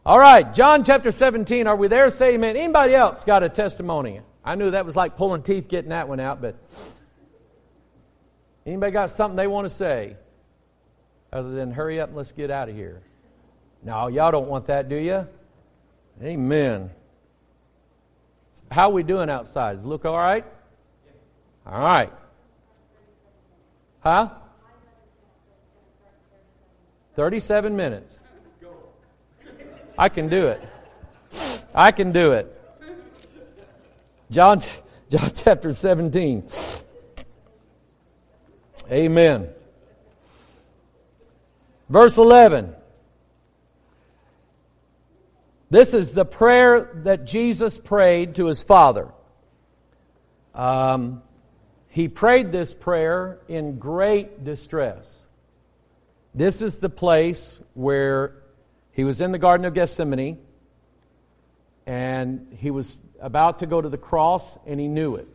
All right, John chapter 17. Are we there? Say amen. Anybody else got a testimony? I knew that was like pulling teeth getting that one out, but anybody got something they want to say other than hurry up and let's get out of here? No, y'all don't want that, do you? Amen. How are we doing outside? Does it look all right? All right. Huh? 37 minutes. I can do it. I can do it. John chapter 17. Amen. Verse 11. This is the prayer that Jesus prayed to His Father. He prayed this prayer in great distress. This is the place where He was in the Garden of Gethsemane, and He was about to go to the cross, and He knew it.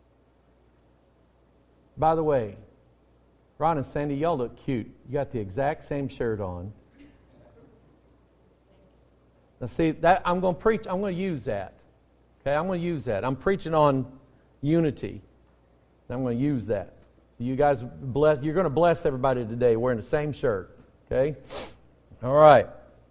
By the way, Ron and Sandy, y'all look cute. You got the exact same shirt on. Now see, that I'm going to preach, I'm going to use that. Okay, I'm going to use that. I'm preaching on unity. I'm going to use that. You guys, you're going to bless everybody today wearing the same shirt. Okay? All right.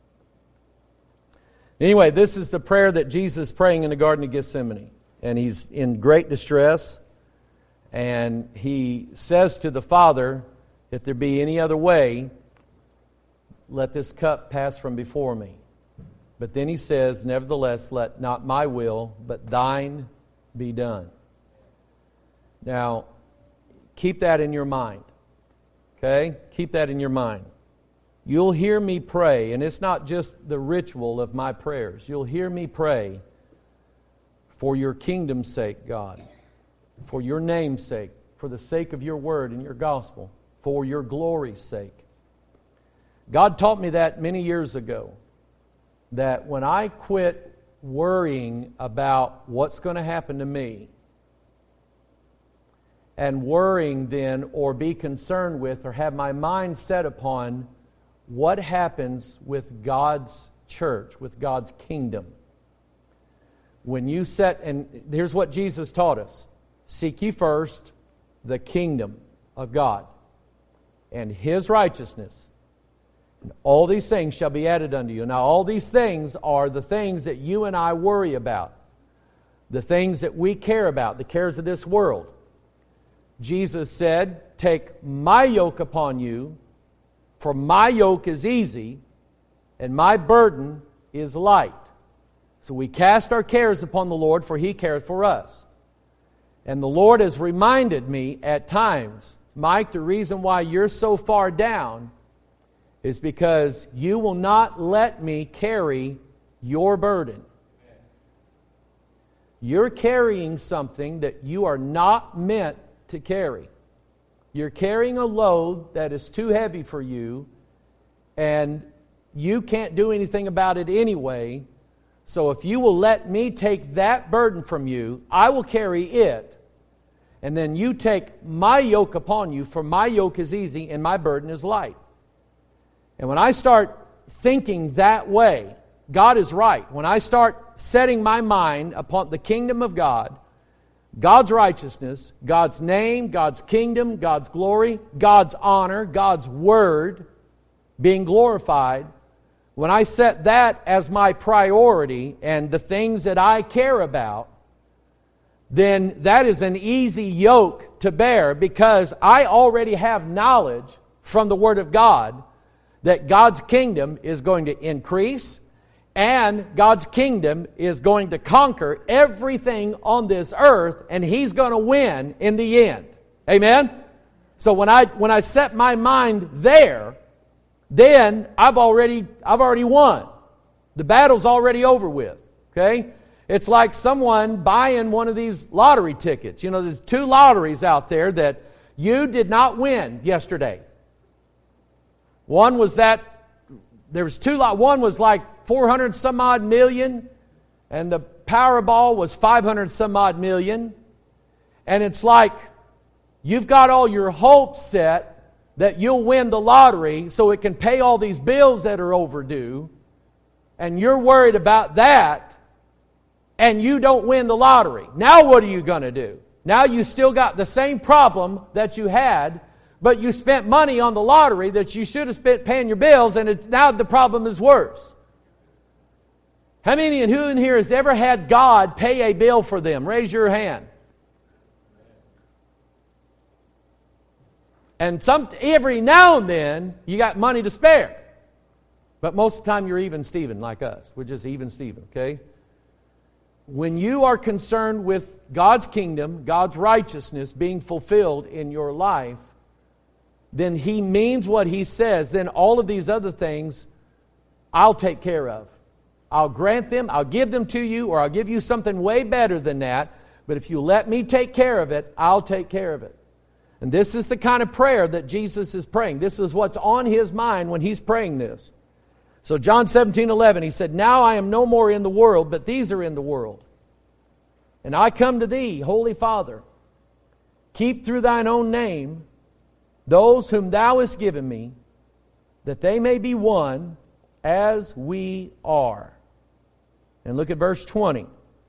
Anyway, this is the prayer that Jesus is praying in the Garden of Gethsemane. And He's in great distress. And He says to the Father, if there be any other way, let this cup pass from before me. But then He says, nevertheless, let not my will, but thine be done. Now, keep that in your mind. Okay? Keep that in your mind. You'll hear me pray, and it's not just the ritual of my prayers. You'll hear me pray for your kingdom's sake, God, for your name's sake, for the sake of your word and your gospel, for your glory's sake. God taught me that many years ago, that when I quit worrying about what's going to happen to me, and worrying then, or be concerned with, or have my mind set upon what happens with God's church, with God's kingdom. When you set, and here's what Jesus taught us: seek ye first the kingdom of God and His righteousness, and all these things shall be added unto you. Now, all these things are the things that you and I worry about, the things that we care about, the cares of this world. Jesus said, take my yoke upon you, for my yoke is easy, and my burden is light. So we cast our cares upon the Lord, for He careth for us. And the Lord has reminded me at times, Mike, the reason why you're so far down is because you will not let me carry your burden. You're carrying something that you are not meant to carry. You're carrying a load that is too heavy for you, and you can't do anything about it anyway. So if you will let me take that burden from you, I will carry it. And then you take my yoke upon you, for my yoke is easy and my burden is light. And when I start thinking that way, God is right. When I start setting my mind upon the kingdom of God, God's righteousness, God's name, God's kingdom, God's glory, God's honor, God's word being glorified, when I set that as my priority and the things that I care about, then that is an easy yoke to bear, because I already have knowledge from the Word of God that God's kingdom is going to increase, and God's kingdom is going to conquer everything on this earth, and He's going to win in the end. Amen? So when I set my mind there, then I've already won. The battle's already over with. Okay? It's like someone buying one of these lottery tickets. You know, there's 2 lotteries out there that you did not win yesterday. One was one was like 400 some odd million, and the Powerball was 500 some odd million. And it's like you've got all your hopes set that you'll win the lottery so it can pay all these bills that are overdue. and you're worried about that, and you don't win the lottery. Now what are you going to do? Now you still got the same problem that you had, but you spent money on the lottery that you should have spent paying your bills, and now the problem is worse. How many and who in here has ever had God pay a bill for them? Raise your hand. And every now and then, you got money to spare. But most of the time, you're even Steven like us. We're just even Steven, okay? When you are concerned with God's kingdom, God's righteousness being fulfilled in your life, then He means what He says. Then all of these other things, I'll take care of. I'll grant them, I'll give them to you, or I'll give you something way better than that. But if you let me take care of it, I'll take care of it. And this is the kind of prayer that Jesus is praying. This is what's on His mind when He's praying this. So John 17:11, He said, "Now I am no more in the world, but these are in the world. And I come to Thee, Holy Father. Keep through Thine own name those whom Thou hast given me, that they may be one as we are." And look at verse 20.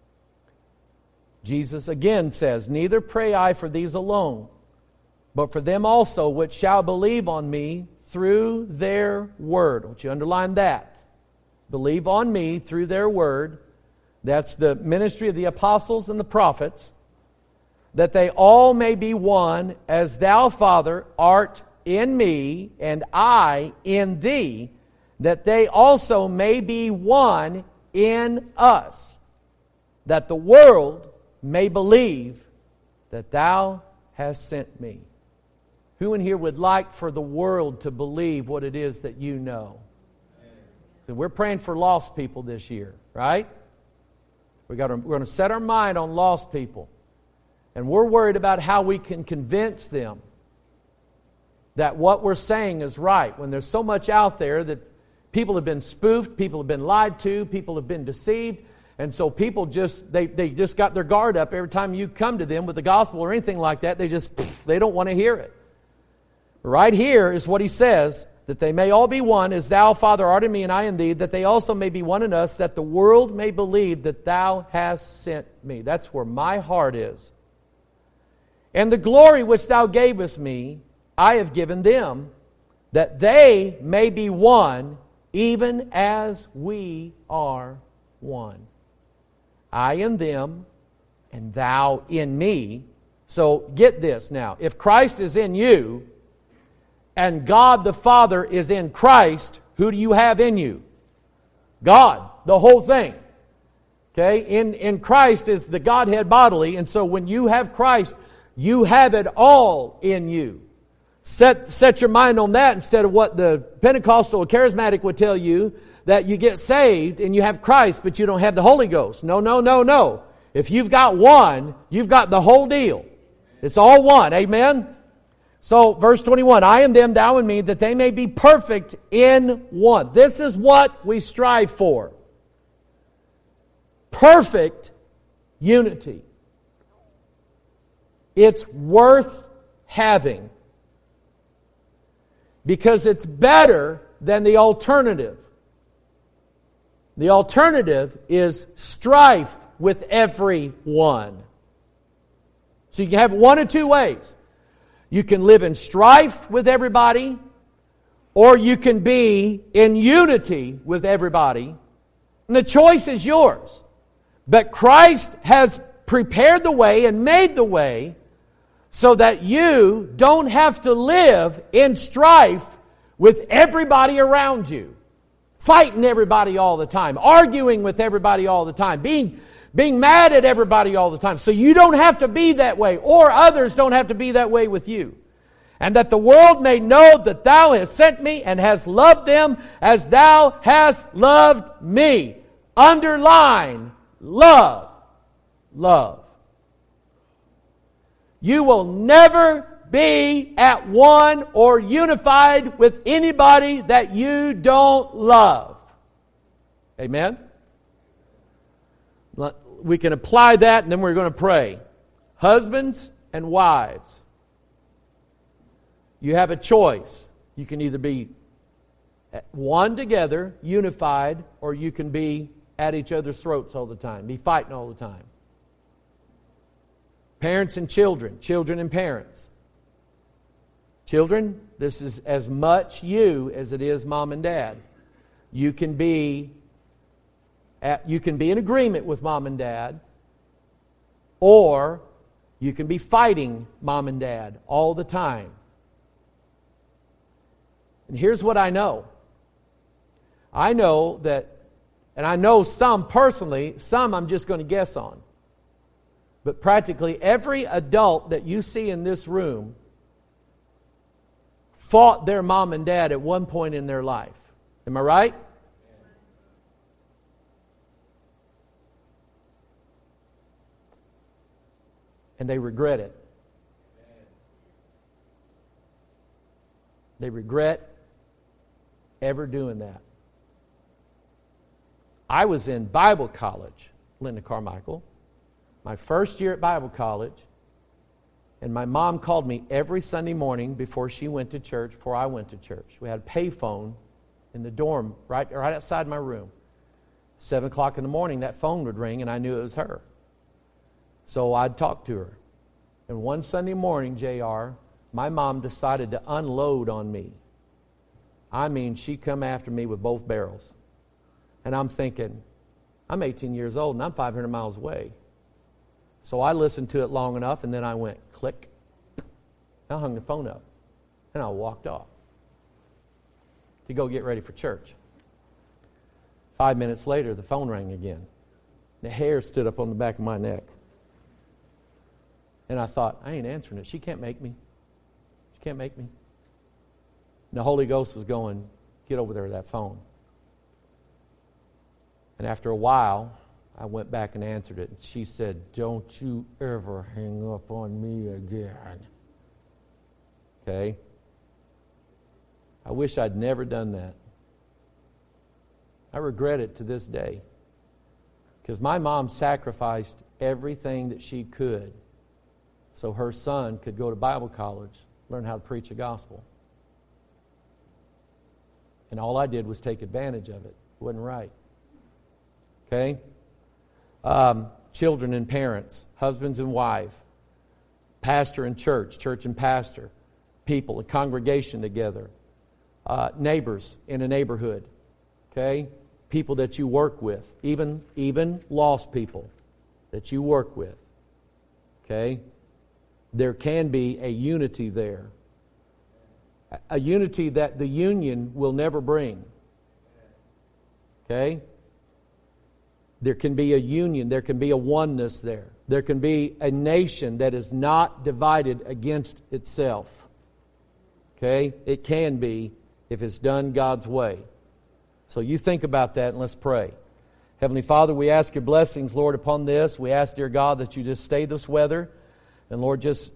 Jesus again says, "Neither pray I for these alone, but for them also which shall believe on me through their word." Won't you underline that? Believe on me through their word. That's the ministry of the apostles and the prophets. "That they all may be one, as Thou, Father, art in me, and I in Thee, that they also may be one in us, that the world may believe that Thou hast sent me." Who in here would like for the world to believe what it is that you know? So we're praying for lost people this year, right? We're going to set our mind on lost people. And we're worried about how we can convince them that what we're saying is right. When there's so much out there that people have been spoofed, people have been lied to, people have been deceived. And so people they just got their guard up every time you come to them with the gospel or anything like that. They don't want to hear it. Right here is what He says, "That they may all be one, as Thou, Father, art in me, and I in Thee, that they also may be one in us, that the world may believe that Thou hast sent me." That's where my heart is. "And the glory which Thou gavest me, I have given them, that they may be one, even as we are one. I in them, and Thou in me." So get this now. If Christ is in you, and God the Father is in Christ, who do you have in you? God, the whole thing. Okay? In Christ is the Godhead bodily, and so when you have Christ, you have it all in you. Set your mind on that instead of what the Pentecostal or charismatic would tell you, that you get saved and you have Christ, but you don't have the Holy Ghost. No. If you've got one, you've got the whole deal. It's all one. Amen? So, verse 21, "I in them, Thou in me, that they may be perfect in one." This is what we strive for. Perfect unity. It's worth having, because it's better than the alternative. The alternative is strife with everyone. So you can have one of two ways. You can live in strife with everybody, or you can be in unity with everybody. And the choice is yours. But Christ has prepared the way and made the way so that you don't have to live in strife with everybody around you. Fighting everybody all the time. Arguing with everybody all the time. Being mad at everybody all the time. So you don't have to be that way, or others don't have to be that way with you. "And that the world may know that Thou hast sent me, and hast loved them as Thou hast loved me." Underline, love. Love. You will never be at one or unified with anybody that you don't love. Amen? We can apply that, and then we're going to pray. Husbands and wives, you have a choice. You can either be One together, unified, or you can be at each other's throats all the time, be fighting all the time. Parents and children, children and parents. Children, this is as much you as it is mom and dad. You can be in agreement with mom and dad, or you can be fighting mom and dad all the time. And here's what I know. I know that, and I know some personally, some I'm just going to guess on. But practically every adult that you see in this room fought their mom and dad at one point in their life. Am I right? And they regret it. They regret ever doing that. I was in Bible college, Linda Carmichael, my first year at Bible college, and my mom called me every Sunday morning before she went to church, before I went to church. We had a payphone in the dorm right outside my room. 7 o'clock in the morning, that phone would ring, and I knew it was her. So I'd talk to her. And one Sunday morning, JR, my mom decided to unload on me. I mean, she come after me with both barrels. And I'm thinking, I'm 18 years old and I'm 500 miles away. So I listened to it long enough, and then I went, click. I hung the phone up, and I walked off to go get ready for church. 5 minutes later, the phone rang again. The hair stood up on the back of my neck. And I thought, I ain't answering it. She can't make me. She can't make me. And the Holy Ghost was going, get over there to that phone. And after a while, I went back and answered it. And she said, don't you ever hang up on me again. Okay? I wish I'd never done that. I regret it to this day. Because my mom sacrificed everything that she could so her son could go to Bible college, learn how to preach the gospel. And all I did was take advantage of it. It wasn't right. Okay? Children and parents, husbands and wife, pastor and church, church and pastor, people, a congregation together, neighbors in a neighborhood, okay? People that you work with, even lost people that you work with, okay? There can be a unity there. A unity that the union will never bring. Okay? There can be a union. There can be a oneness there. There can be a nation that is not divided against itself. Okay? It can be if it's done God's way. So you think about that and let's pray. Heavenly Father, we ask your blessings, Lord, upon this. We ask, dear God, that you just stay this weather. And Lord, just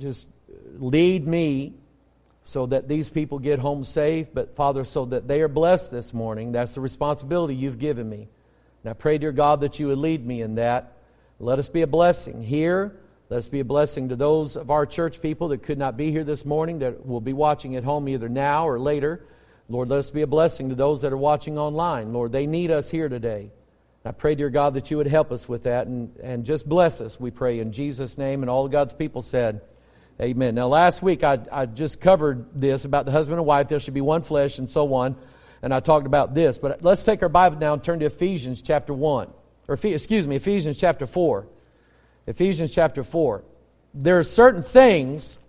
lead me so that these people get home safe. But Father, so that they are blessed this morning. That's the responsibility you've given me. And I pray, dear God, that you would lead me in that. Let us be a blessing here. Let us be a blessing to those of our church people that could not be here this morning, that will be watching at home either now or later. Lord, let us be a blessing to those that are watching online. Lord, they need us here today. I pray, dear God, that you would help us with that and just bless us, we pray in Jesus' name. And all of God's people said, amen. Now, last week I just covered this about the husband and wife. There should be one flesh and so on. And I talked about this. But let's take our Bible now and turn to Ephesians chapter 1. Ephesians chapter 4. Ephesians chapter 4. There are certain things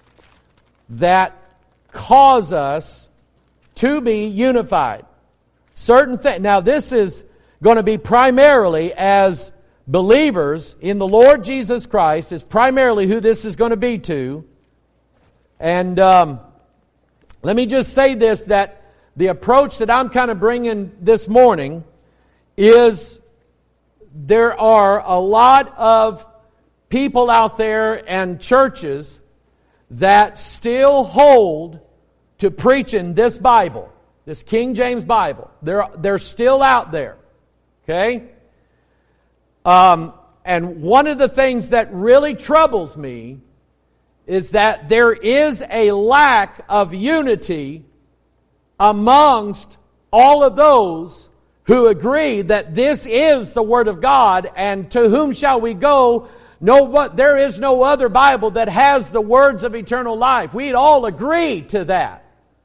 that cause us to be unified. Certain things. Now, this is going to be primarily as believers in the Lord Jesus Christ, is primarily who this is going to be to. And let me just say this, that the approach that I'm kind of bringing this morning is there are a lot of people out there and churches that still hold to preaching this Bible, this King James Bible. They're still out there. Okay? And one of the things that really troubles me is that there is a lack of unity amongst all of those who agree that this is the Word of God, and to whom shall we go? There is no other Bible that has the words of eternal life. We'd all agree to that.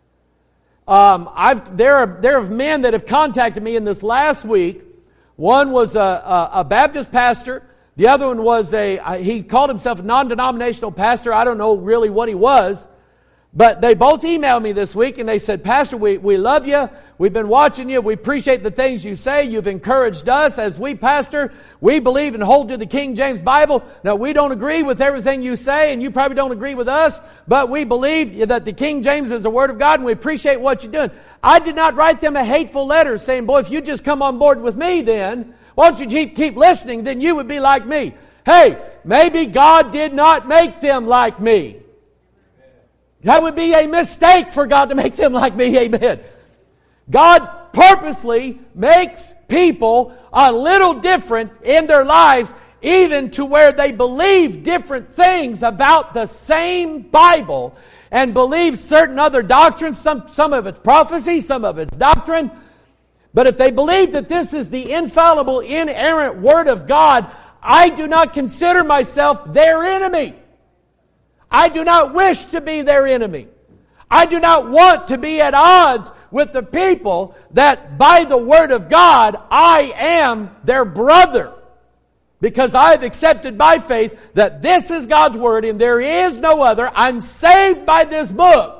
There are men that have contacted me in this last week. One was a Baptist pastor. The other one was he called himself a non-denominational pastor. I don't know really what he was. But they both emailed me this week and they said, Pastor, we love you. We've been watching you. We appreciate the things you say. You've encouraged us as we pastor. We believe and hold to the King James Bible. Now, we don't agree with everything you say, and you probably don't agree with us, but we believe that the King James is the Word of God, and we appreciate what you're doing. I did not write them a hateful letter saying, boy, if you just come on board with me then, why don't you keep listening, then you would be like me. Hey, maybe God did not make them like me. That would be a mistake for God to make them like me, amen. God purposely makes people a little different in their lives, even to where they believe different things about the same Bible and believe certain other doctrines, some of it's prophecy, some of it's doctrine. But if they believe that this is the infallible, inerrant Word of God, I do not consider myself their enemy. I do not wish to be their enemy. I do not want to be at odds with the people that by the Word of God, I am their brother. Because I have accepted by faith that this is God's Word and there is no other. I'm saved by this book.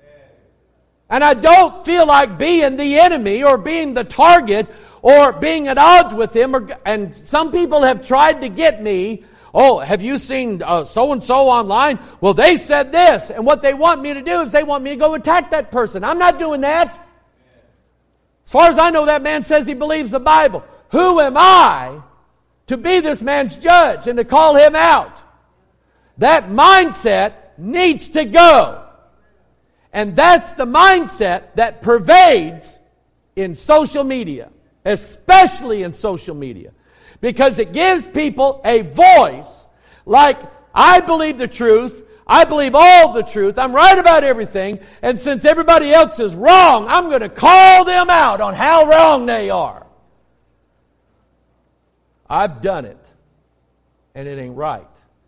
And I don't feel like being the enemy or being the target or being at odds with him. And some people have tried to get me. Oh, have you seen so-and-so online? Well, they said this. And what they want me to do is they want me to go attack that person. I'm not doing that. As far as I know, that man says he believes the Bible. Who am I to be this man's judge and to call him out? That mindset needs to go. And that's the mindset that pervades in social media, especially in social media. Because it gives people a voice like, I believe the truth, I believe all the truth, I'm right about everything, and since everybody else is wrong, I'm going to call them out on how wrong they are. I've done it, and it ain't right.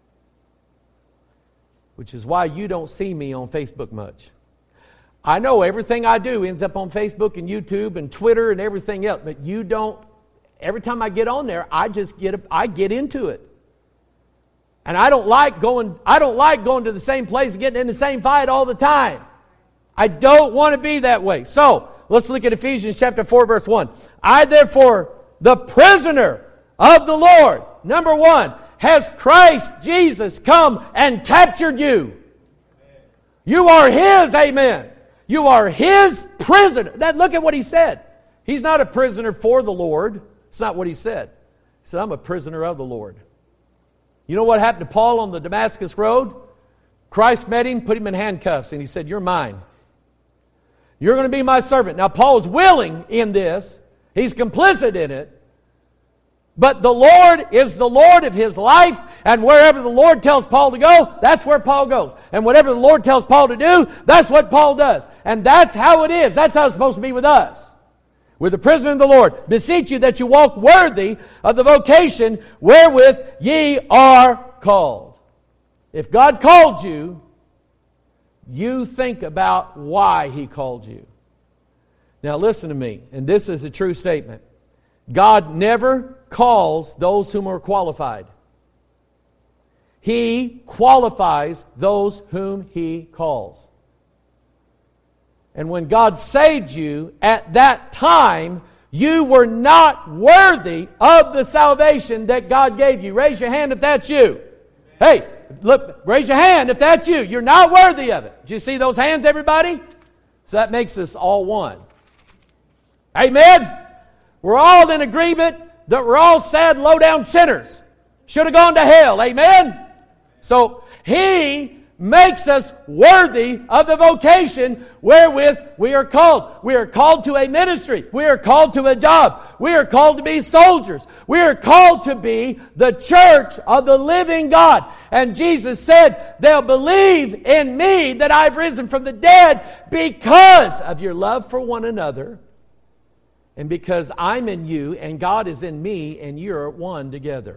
Which is why you don't see me on Facebook much. I know everything I do ends up on Facebook and YouTube and Twitter and everything else, but you don't. Every time I get on there, I get into it. And I don't like going to the same place and getting in the same fight all the time. I don't want to be that way. So, let's look at Ephesians chapter 4, verse 1. I therefore, the prisoner of the Lord, number 1, has Christ Jesus come and captured you. You are His, amen. You are His prisoner. Look at what He said. He's not a prisoner for the Lord. It's not what He said. He said, I'm a prisoner of the Lord. You know what happened to Paul on the Damascus Road? Christ met him, put him in handcuffs, and He said, you're mine. You're going to be my servant. Now, Paul's willing in this. He's complicit in it. But the Lord is the Lord of his life, and wherever the Lord tells Paul to go, that's where Paul goes. And whatever the Lord tells Paul to do, that's what Paul does. And that's how it is. That's how it's supposed to be with us. We're the prisoner of the Lord. Beseech you that you walk worthy of the vocation wherewith ye are called. If God called you, you think about why He called you. Now listen to me, and this is a true statement. God never calls those whom are qualified. He qualifies those whom He calls. And when God saved you, at that time, you were not worthy of the salvation that God gave you. Raise your hand if that's you. Hey, look, raise your hand if that's you. You're not worthy of it. Do you see those hands, everybody? So that makes us all one. Amen? We're all in agreement that we're all sad, low-down sinners. Should have gone to hell. Amen? So He makes us worthy of the vocation wherewith we are called. We are called to a ministry. We are called to a job. We are called to be soldiers. We are called to be the church of the living God. And Jesus said, they'll believe in me that I've risen from the dead because of your love for one another and because I'm in you and God is in me and you're one together.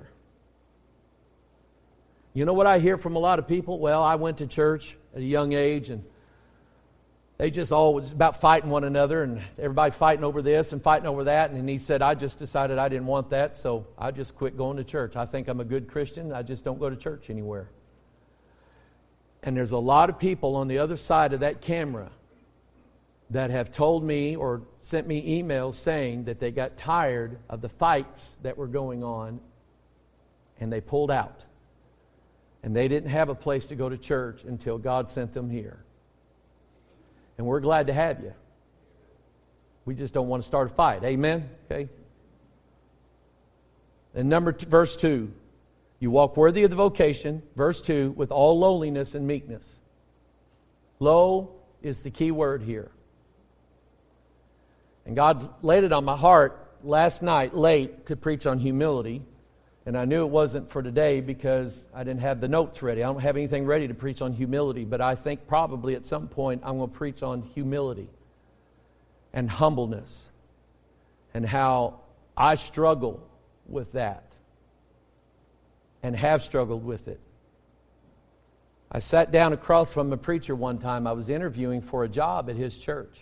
You know what I hear from a lot of people? Well, I went to church at a young age and they just always about fighting one another and everybody fighting over this and fighting over that. And he said, I just decided I didn't want that, so I just quit going to church. I think I'm a good Christian. I just don't go to church anywhere. And there's a lot of people on the other side of that camera that have told me or sent me emails saying that they got tired of the fights that were going on and they pulled out. And they didn't have a place to go to church until God sent them here. And we're glad to have you. We just don't want to start a fight. Amen? Okay. And verse 2. You walk worthy of the vocation. Verse 2. With all lowliness and meekness. Low is the key word here. And God laid it on my heart last night late to preach on humility. And I knew it wasn't for today because I didn't have the notes ready. I don't have anything ready to preach on humility, but I think probably at some point I'm going to preach on humility and humbleness and how I struggle with that and have struggled with it. I sat down across from a preacher one time. I was interviewing for a job at his church.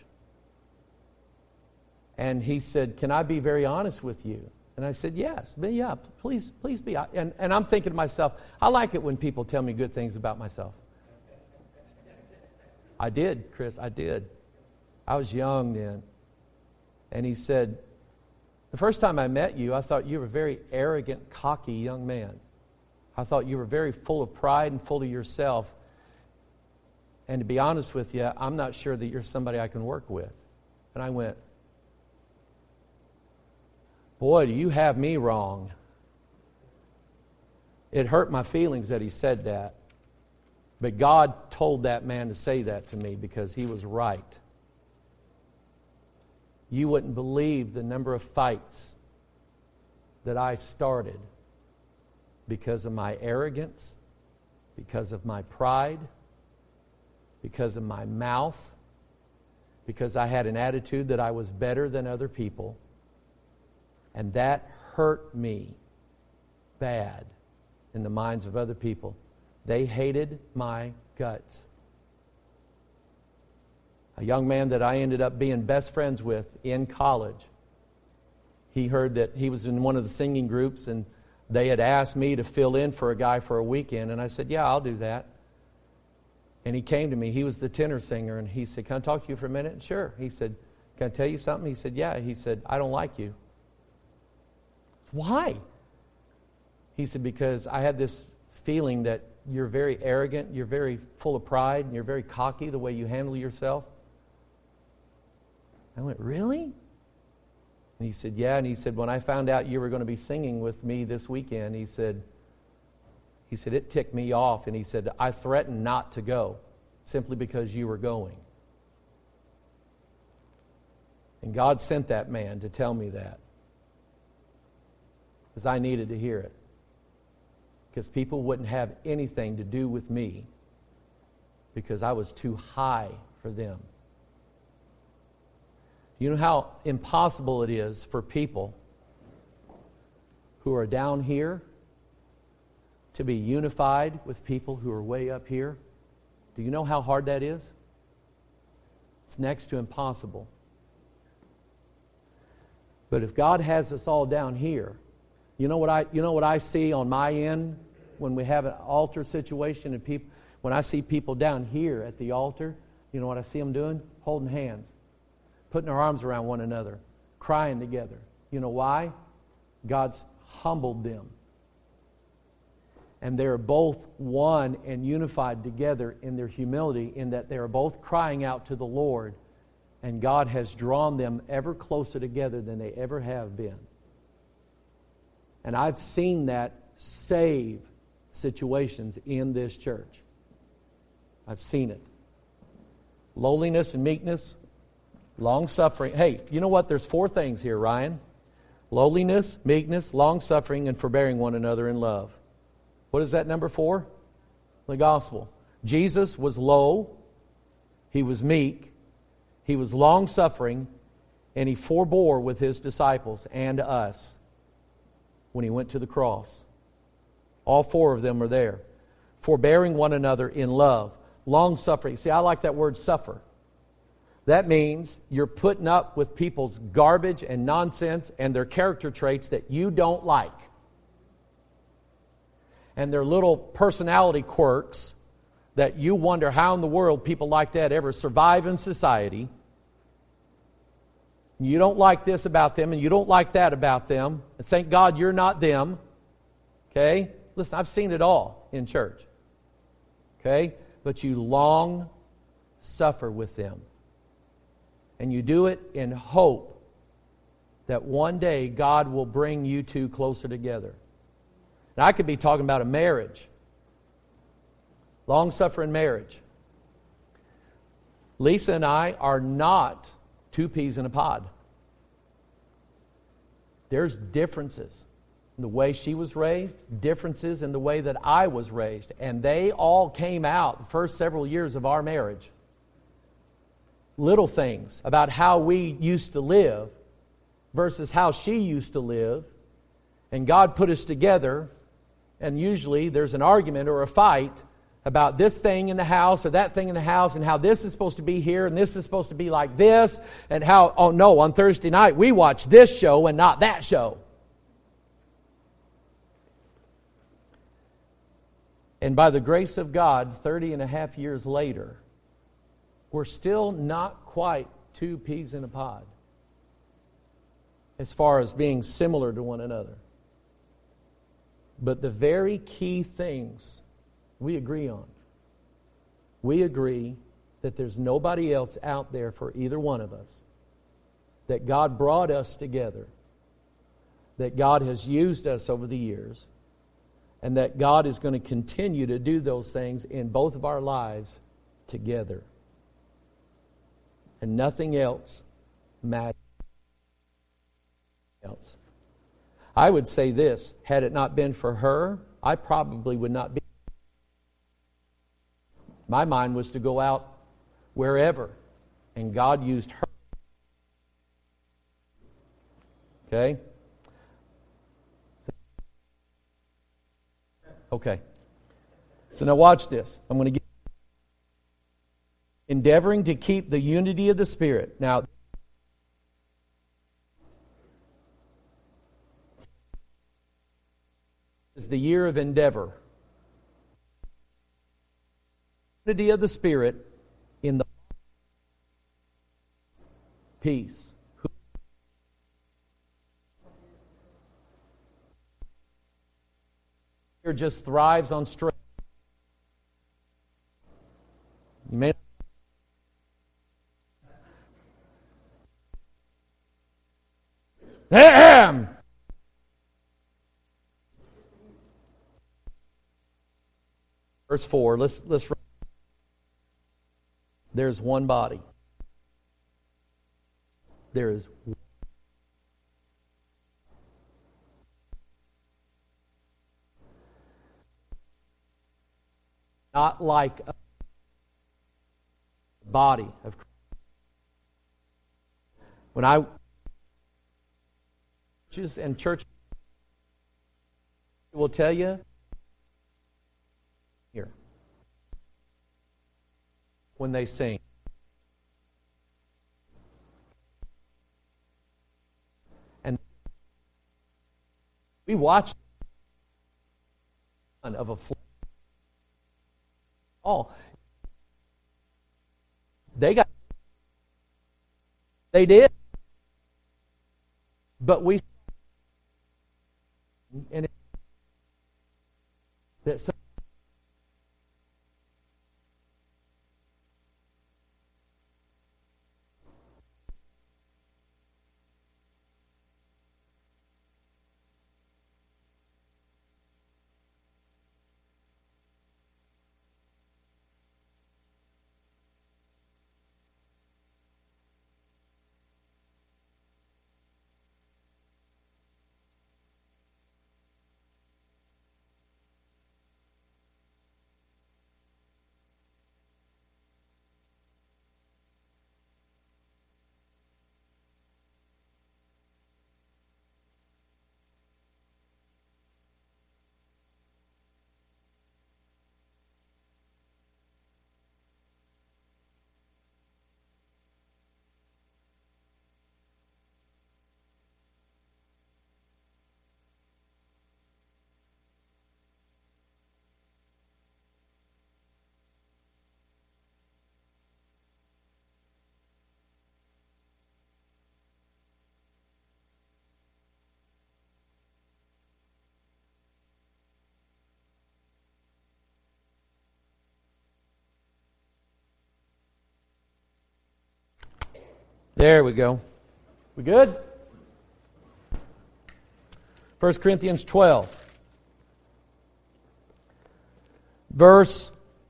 And he said, "Can I be very honest with you?" And I said, "Yes, yeah, please be." And I'm thinking to myself, I like it when people tell me good things about myself. I did, Chris, I did. I was young then. And he said, "The first time I met you, I thought you were a very arrogant, cocky young man. I thought you were very full of pride and full of yourself. And to be honest with you, I'm not sure that you're somebody I can work with." And I went, "Boy, do you have me wrong." It hurt my feelings that he said that. But God told that man to say that to me because he was right. You wouldn't believe the number of fights that I started because of my arrogance, because of my pride, because of my mouth, because I had an attitude that I was better than other people. And that hurt me bad in the minds of other people. They hated my guts. A young man that I ended up being best friends with in college, he heard that he was in one of the singing groups and they had asked me to fill in for a guy for a weekend. And I said, "Yeah, I'll do that." And he came to me. He was the tenor singer. And he said, "Can I talk to you for a minute?" "Sure." He said, "Can I tell you something?" He said, "Yeah." He said, "I don't like you." "Why?" He said, "Because I had this feeling that you're very arrogant, you're very full of pride, and you're very cocky the way you handle yourself." I went, "Really?" And he said, "Yeah." And he said, "When I found out you were going to be singing with me this weekend," he said, "it ticked me off." And he said, "I threatened not to go simply because you were going." And God sent that man to tell me that. Because I needed to hear it. Because people wouldn't have anything to do with me because I was too high for them. You know how impossible it is for people who are down here to be unified with people who are way up here? Do you know how hard that is? It's next to impossible. But if God has us all down here, you know what I see on my end when we have an altar situation and people, when I see people down here at the altar, you know what I see them doing? Holding hands, putting their arms around one another, crying together. You know why? God's humbled them. And they're both one and unified together in their humility in that they're both crying out to the Lord, and God has drawn them ever closer together than they ever have been. And I've seen that save situations in this church. I've seen it. Lowliness and meekness, long-suffering. Hey, you know what? There's 4 things here, Ryan. Lowliness, meekness, long-suffering, and forbearing one another in love. What is that number 4? The gospel. Jesus was low, He was meek, He was long-suffering, and He forbore with His disciples and us when He went to the cross. All 4 of them are there. Forbearing one another in love. Long-suffering. See, I like that word suffer. That means you're putting up with people's garbage and nonsense and their character traits that you don't like. And their little personality quirks that you wonder how in the world people like that ever survive in society. You don't like this about them and you don't like that about them. And thank God you're not them. Okay? Listen, I've seen it all in church. Okay? But you long suffer with them. And you do it in hope that one day God will bring you two closer together. Now, I could be talking about a marriage. Long-suffering marriage. Lisa and I are not 2 peas in a pod. There's differences in the way she was raised, differences in the way that I was raised. And they all came out the first several years of our marriage. Little things about how we used to live versus how she used to live. And God put us together, and usually there's an argument or a fight about this thing in the house or that thing in the house and how this is supposed to be here and this is supposed to be like this and how, oh no, on Thursday night we watch this show and not that show. And by the grace of God, 30 and a half years later, we're still not quite 2 peas in a pod as far as being similar to one another. But the very key things we agree on. We agree that there's nobody else out there for either one of us. That God brought us together. That God has used us over the years. And that God is going to continue to do those things in both of our lives together. And nothing else matters. I would say this, had it not been for her, I probably would not be. My mind was to go out wherever, and God used her. Okay? Okay. So now watch this. I'm going to get endeavoring to keep the unity of the Spirit. Now, is the year of endeavor. Unity of the Spirit in the peace. Here just thrives on stress. You may Ahem. Verse 4, let's there's one body. There is not like a body of Christ. When I churches and church will tell you here when they sing. And we watched of a flood. Oh, they did, but we and that some There we go. We good? 1 Corinthians 12. Verse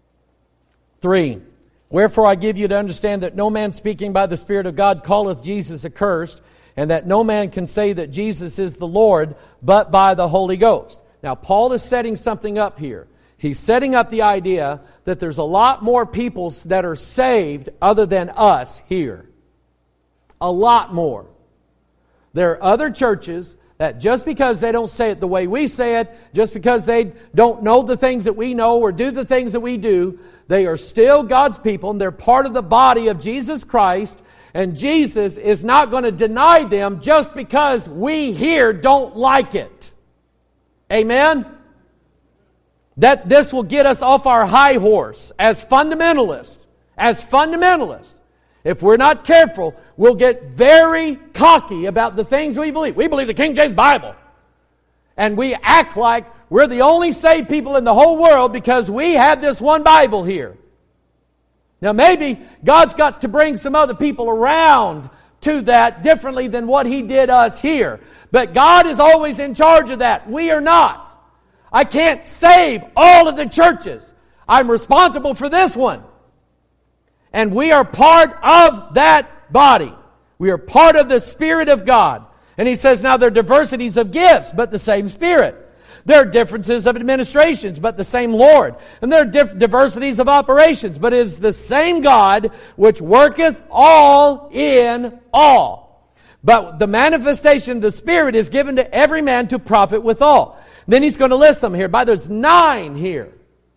3. Wherefore I give you to understand that no man speaking by the Spirit of God calleth Jesus accursed, and that no man can say that Jesus is the Lord, but by the Holy Ghost. Now, Paul is setting something up here. He's setting up the idea that there's a lot more people that are saved other than us here. A lot more. There are other churches that just because they don't say it the way we say it, just because they don't know the things that we know or do the things that we do, they are still God's people and they're part of the body of Jesus Christ. And Jesus is not going to deny them just because we here don't like it. Amen? That this will get us off our high horse as fundamentalists. As fundamentalists. If we're not careful, we'll get very cocky about the things we believe. We believe the King James Bible. And we act like we're the only saved people in the whole world because we have this one Bible here. Now maybe God's got to bring some other people around to that differently than what He did us here. But God is always in charge of that. We are not. I can't save all of the churches. I'm responsible for this one. And we are part of that body. We are part of the Spirit of God. And He says, now there are diversities of gifts, but the same Spirit. There are differences of administrations, but the same Lord. And there are diversities of operations, but it is the same God which worketh all in all. But the manifestation of the Spirit is given to every man to profit withal. Then he's going to list them here. By there's 9 here.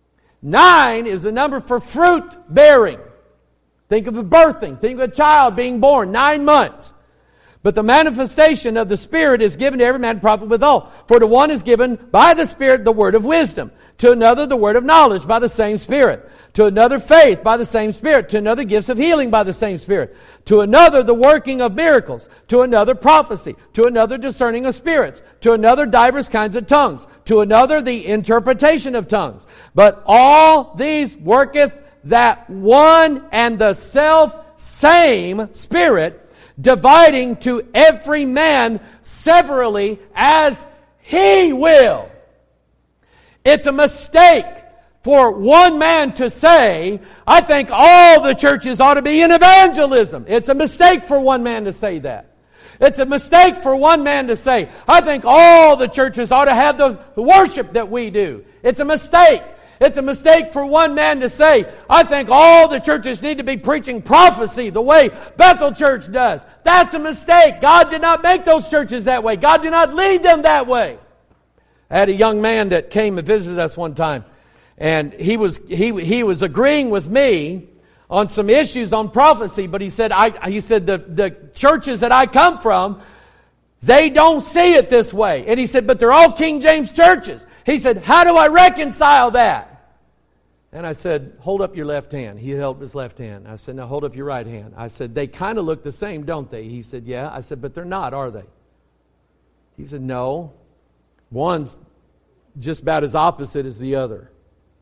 9 is the number for fruit bearing. Think of a birthing. Think of a child being born. 9 months. But the manifestation of the Spirit is given to every man to profit withal. For to one is given by the Spirit the word of wisdom. To another the word of knowledge by the same Spirit. To another faith by the same Spirit. To another gifts of healing by the same Spirit. To another the working of miracles. To another prophecy. To another discerning of spirits. To another divers kinds of tongues. To another the interpretation of tongues. But all these worketh that one and the self same Spirit, dividing to every man severally as He will. It's a mistake for one man to say, I think all the churches ought to be in evangelism. It's a mistake for one man to say that. It's a mistake for one man to say, I think all the churches ought to have the worship that we do. It's a mistake. It's a mistake for one man to say, I think all the churches need to be preaching prophecy the way Bethel Church does. That's a mistake. God did not make those churches that way. God did not lead them that way. I had a young man that came and visited us one time, and he was agreeing with me on some issues on prophecy, but he said the churches that I come from, they don't see it this way. And he said, but they're all King James churches. He said, how do I reconcile that? And I said, hold up your left hand. He held up his left hand. I said, now hold up your right hand. I said, they kind of look the same, don't they? He said, yeah. I said, but they're not, are they? He said, no. One's just about as opposite as the other.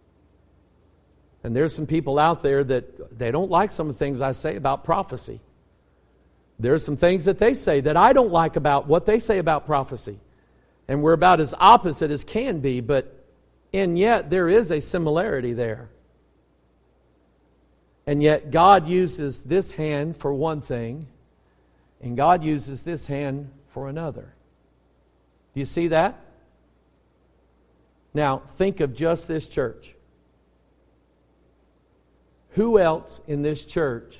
And there's some people out there that they don't like some of the things I say about prophecy. There's some things that they say that I don't like about what they say about prophecy. And we're about as opposite as can be, and yet there is a similarity there. And yet God uses this hand for one thing, and God uses this hand for another. Do you see that? Now, think of just this church. Who else in this church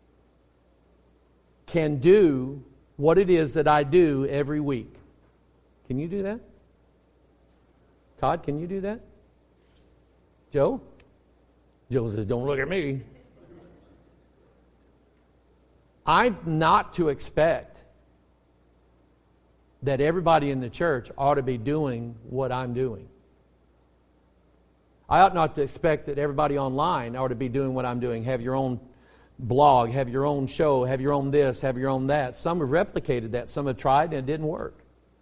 can do what it is that I do every week? Can you do that? Todd, can you do that? Joe? Joe says, don't look at me. I'm not to expect that everybody in the church ought to be doing what I'm doing. I ought not to expect that everybody online ought to be doing what I'm doing. Have your own blog, have your own show, have your own this, have your own that. Some have replicated that. Some have tried and it didn't work.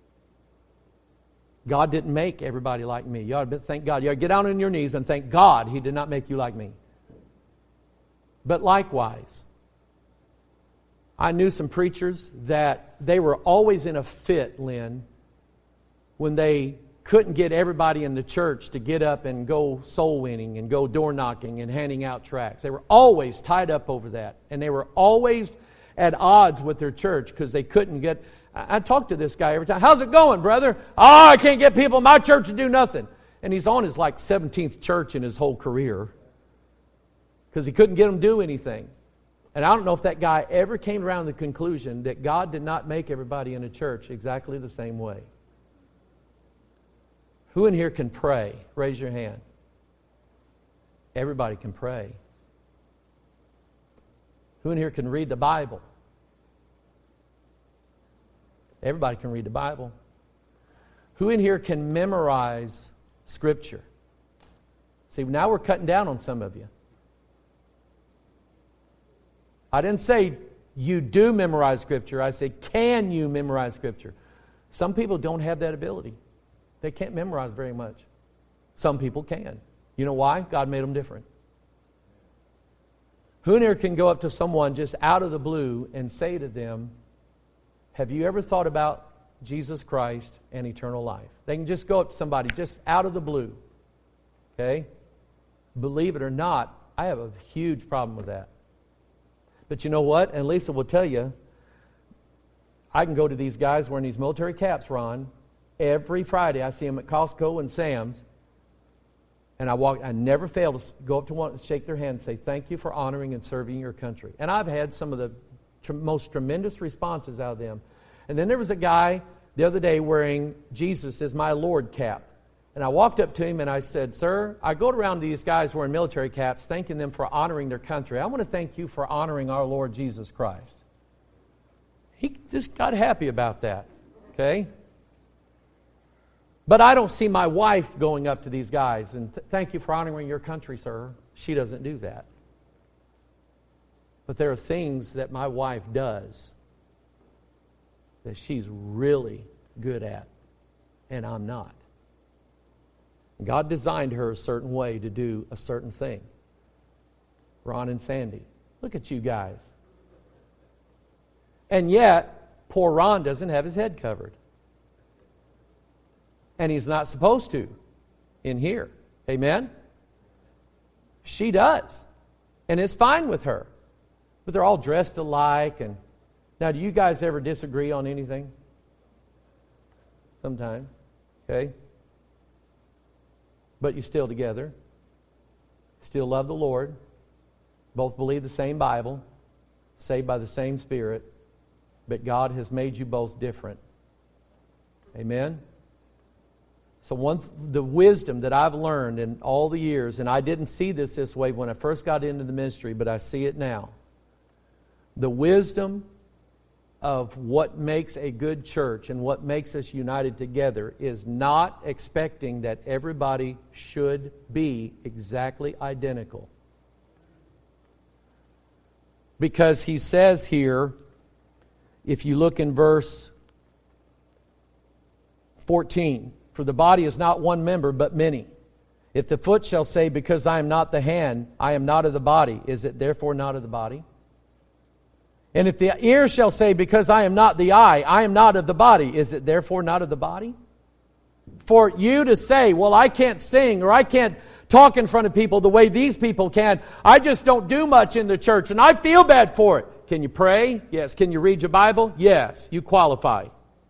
God didn't make everybody like me. You ought to thank God. You ought to get down on your knees and thank God He did not make you like me. But likewise, I knew some preachers that they were always in a fit, Lynn, when they couldn't get everybody in the church to get up and go soul winning and go door knocking and handing out tracts. They were always tied up over that. And they were always at odds with their church because they couldn't get... I talk to this guy every time. How's it going, brother? Oh, I can't get people in my church to do nothing. And he's on his 17th church in his whole career because he couldn't get them to do anything. And I don't know if that guy ever came around to the conclusion that God did not make everybody in a church exactly the same way. Who in here can pray? Raise your hand. Everybody can pray. Who in here can read the Bible? Everybody can read the Bible. Who in here can memorize Scripture? See, now we're cutting down on some of you. I didn't say you do memorize Scripture. I said, can you memorize Scripture? Some people don't have that ability. They can't memorize very much. Some people can. You know why? God made them different. Who in here can go up to someone just out of the blue and say to them, have you ever thought about Jesus Christ and eternal life? They can just go up to somebody just out of the blue. Okay? Believe it or not, I have a huge problem with that. But you know what? And Lisa will tell you, I can go to these guys wearing these military caps, Ron. Every Friday I see them at Costco and Sam's. And I never fail to go up to one and shake their hand and say, thank you for honoring and serving your country. And I've had some of the most tremendous responses out of them. And then there was a guy the other day wearing Jesus is my Lord cap. And I walked up to him and I said, sir, I go around to these guys wearing military caps thanking them for honoring their country. I want to thank you for honoring our Lord Jesus Christ. He just got happy about that. Okay? But I don't see my wife going up to these guys and thank you for honoring your country, sir. She doesn't do that. But there are things that my wife does that she's really good at, and I'm not. God designed her a certain way to do a certain thing. Ron and Sandy, look at you guys. And yet, poor Ron doesn't have his head covered. And he's not supposed to in here. Amen? She does. And it's fine with her. But they're all dressed alike. And now, do you guys ever disagree on anything? Sometimes. Okay? But you're still together. Still love the Lord. Both believe the same Bible. Saved by the same Spirit. But God has made you both different. Amen? So the wisdom that I've learned in all the years, and I didn't see this way when I first got into the ministry, but I see it now. The wisdom of what makes a good church and what makes us united together is not expecting that everybody should be exactly identical. Because he says here, if you look in verse 14, for the body is not one member, but many. If the foot shall say, because I am not the hand, I am not of the body, is it therefore not of the body? And if the ear shall say, because I am not the eye, I am not of the body, is it therefore not of the body? For you to say, well, I can't sing or I can't talk in front of people the way these people can. I just don't do much in the church and I feel bad for it. Can you pray? Yes. Can you read your Bible? Yes. You qualify.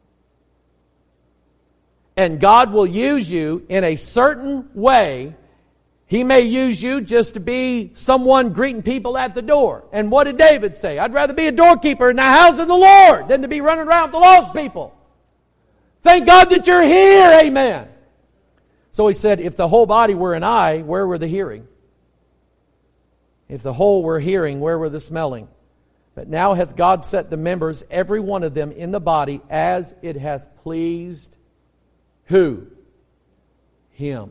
And God will use you in a certain way. He may use you just to be someone greeting people at the door. And what did David say? I'd rather be a doorkeeper in the house of the Lord than to be running around with the lost people. Thank God that you're here. Amen. So he said, if the whole body were an eye, where were the hearing? If the whole were hearing, where were the smelling? But now hath God set the members, every one of them, in the body as it hath pleased who? Him.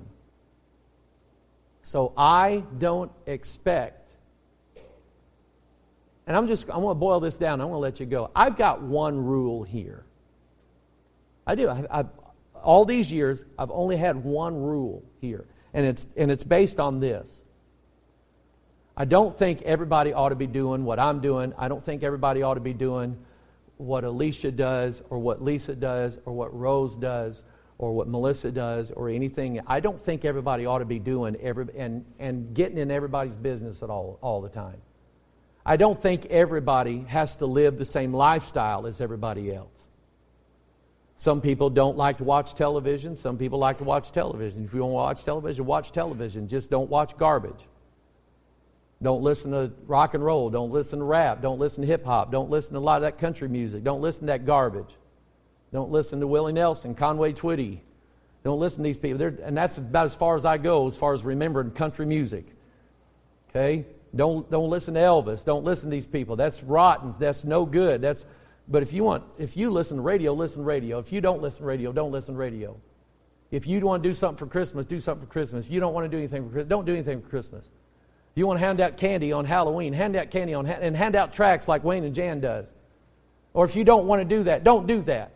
So I don't expect, and I'm going to boil this down. I'm going to let you go. I've got one rule here. I do. All these years, I've only had one rule here, and it's based on this. I don't think everybody ought to be doing what I'm doing. I don't think everybody ought to be doing what Alicia does or what Lisa does or what Rose does or what Melissa does or anything. I don't think everybody ought to be doing and getting in everybody's business at all the time. I don't think everybody has to live the same lifestyle as everybody else. Some people don't like to watch television. Some people like to watch television. If you don't watch television, watch television. Just don't watch garbage. Don't listen to rock and roll. Don't listen to rap. Don't listen to hip-hop. Don't listen to a lot of that country music. Don't listen to that garbage. Don't listen to Willie Nelson, Conway Twitty. Don't listen to these people. And that's about as far as I go as far as remembering country music. Okay? Don't listen to Elvis. Don't listen to these people. That's rotten. That's no good. But if you listen to radio, listen to radio. If you don't listen to radio, don't listen to radio. If you want to do something for Christmas, do something for Christmas. If you don't want to do anything for Christmas, don't do anything for Christmas. You want to hand out candy on Halloween, hand out candy and hand out tracts like Wayne and Jan does. Or if you don't want to do that, don't do that.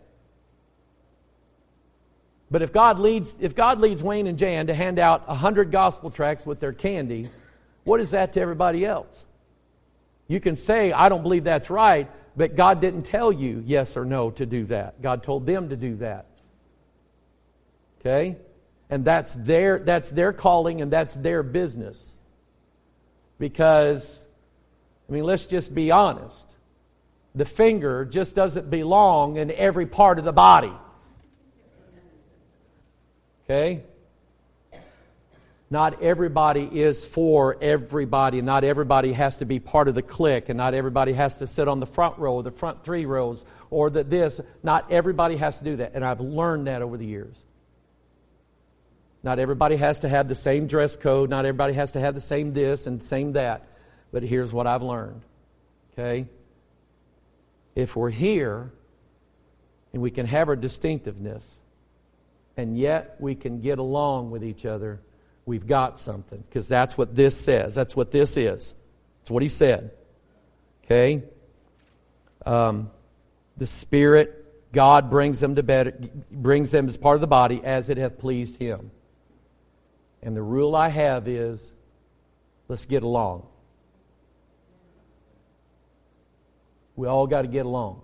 But if God leads Wayne and Jan to hand out 100 gospel tracts with their candy, what is that to everybody else? You can say, I don't believe that's right, but God didn't tell you yes or no to do that. God told them to do that. Okay? And that's their calling and that's their business. Because, let's just be honest. The finger just doesn't belong in every part of the body. Okay? Not everybody is for everybody. And not everybody has to be part of the clique. And not everybody has to sit on the front row or the front 3 rows or this. Not everybody has to do that. And I've learned that over the years. Not everybody has to have the same dress code. Not everybody has to have the same this and same that. But here's what I've learned. Okay? If we're here and we can have our distinctiveness and yet we can get along with each other, we've got something. Because that's what this says. That's what this is. It's what he said. Okay? The Spirit, God brings them to bed, brings them as part of the body as it hath pleased Him. And the rule I have is, let's get along. We all got to get along.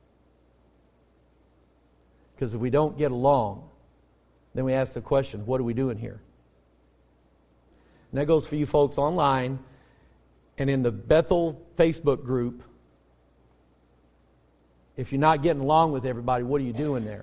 Because if we don't get along, then we ask the question, what are we doing here? And that goes for you folks online and in the Bethel Facebook group. If you're not getting along with everybody, what are you doing there?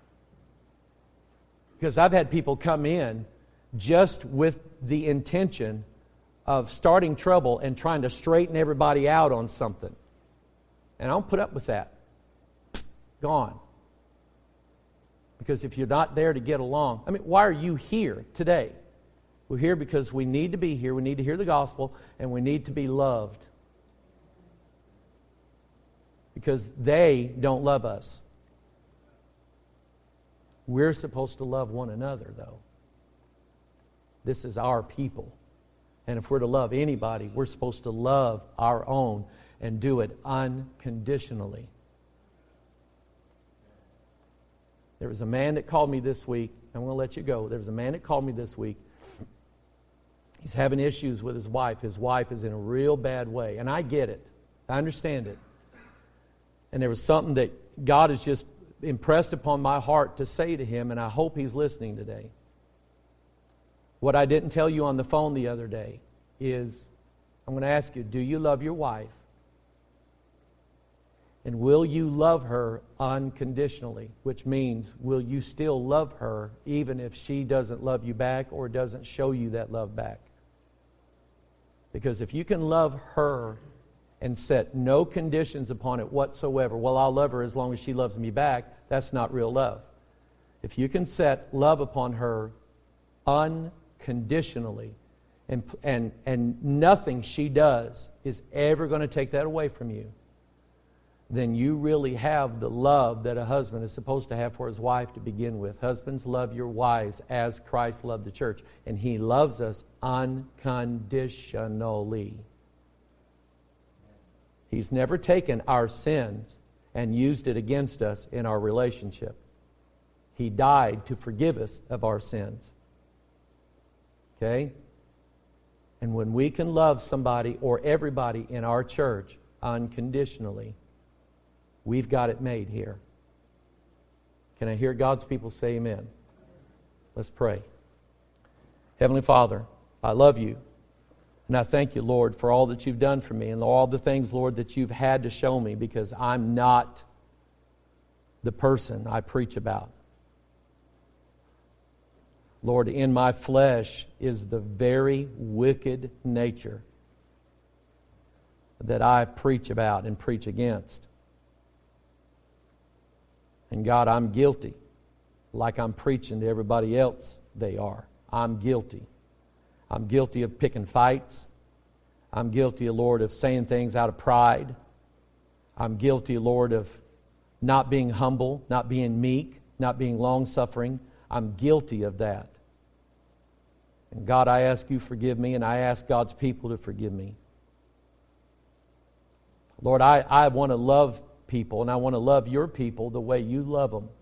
Because I've had people come in just with the intention of starting trouble and trying to straighten everybody out on something. And I don't put up with that. Gone. Because if you're not there to get along, why are you here today? We're here because we need to be here, we need to hear the gospel, and we need to be loved. Because they don't love us. We're supposed to love one another, though. This is our people. And if we're to love anybody, we're supposed to love our own and do it unconditionally. There was a man that called me this week. I'm going to let you go. There was a man that called me this week. He's having issues with his wife. His wife is in a real bad way. And I get it. I understand it. And there was something that God has just impressed upon my heart to say to him, and I hope he's listening today. What I didn't tell you on the phone the other day is, I'm going to ask you, do you love your wife? And will you love her unconditionally? Which means, will you still love her even if she doesn't love you back or doesn't show you that love back? Because if you can love her and set no conditions upon it whatsoever, well, I'll love her as long as she loves me back, that's not real love. If you can set love upon her unconditionally, and nothing she does is ever going to take that away from you, then you really have the love that a husband is supposed to have for his wife to begin with. Husbands, love your wives as Christ loved the church. And He loves us unconditionally. He's never taken our sins and used it against us in our relationship. He died to forgive us of our sins. Okay? And when we can love somebody or everybody in our church unconditionally, we've got it made here. Can I hear God's people say amen? Let's pray. Heavenly Father, I love you. And I thank you, Lord, for all that you've done for me and all the things, Lord, that you've had to show me, because I'm not the person I preach about. Lord, in my flesh is the very wicked nature that I preach about and preach against. And God, I'm guilty, like I'm preaching to everybody else they are. I'm guilty. I'm guilty of picking fights. I'm guilty, Lord, of saying things out of pride. I'm guilty, Lord, of not being humble, not being meek, not being long-suffering. I'm guilty of that. And God, I ask you forgive me, and I ask God's people to forgive me. Lord, I want to love people, and I want to love your people the way you love them.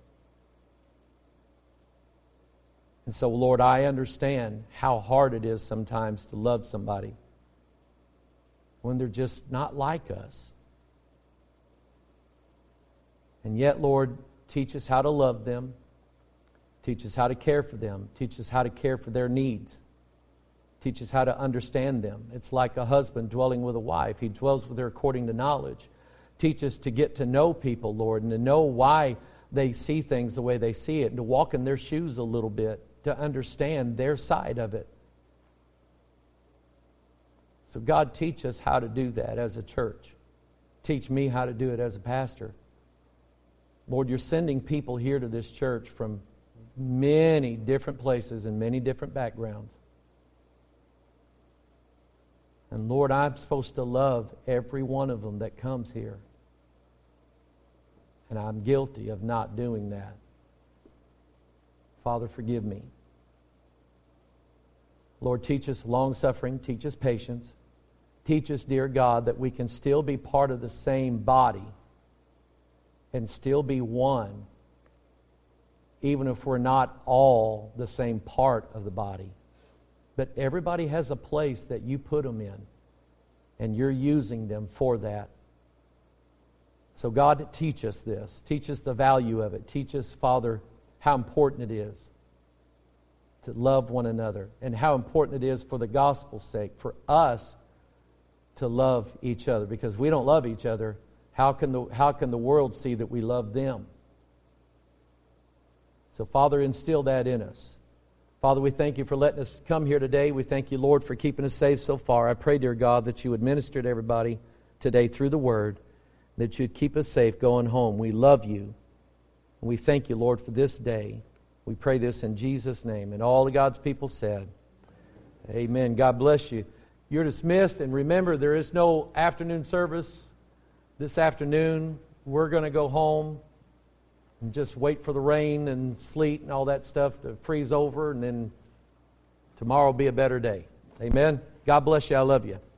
And so, Lord, I understand how hard it is sometimes to love somebody when they're just not like us. And yet, Lord, teach us how to love them. Teach us how to care for them. Teach us how to care for their needs. Teach us how to understand them. It's like a husband dwelling with a wife. He dwells with her according to knowledge. Teach us to get to know people, Lord, and to know why they see things the way they see it, and to walk in their shoes a little bit, to understand their side of it. So God, teach us how to do that as a church. Teach me how to do it as a pastor. Lord, you're sending people here to this church from many different places and many different backgrounds. And Lord, I'm supposed to love every one of them that comes here. And I'm guilty of not doing that. Father, forgive me. Lord, teach us long-suffering, teach us patience. Teach us, dear God, that we can still be part of the same body and still be one, even if we're not all the same part of the body. But everybody has a place that you put them in, and you're using them for that. So God, teach us this. Teach us the value of it. Teach us, Father, how important it is to love one another, and how important it is for the gospel's sake, for us to love each other. Because we don't love each other, how can the world see that we love them? So, Father, instill that in us. Father, we thank you for letting us come here today. We thank you, Lord, for keeping us safe so far. I pray, dear God, that you would minister to everybody today through the Word, that you'd keep us safe going home. We love you. And we thank you, Lord, for this day. We pray this in Jesus' name. And all of God's people said, amen. God bless you. You're dismissed. And remember, there is no afternoon service this afternoon. We're going to go home and just wait for the rain and sleet and all that stuff to freeze over. And then tomorrow will be a better day. Amen. God bless you. I love you.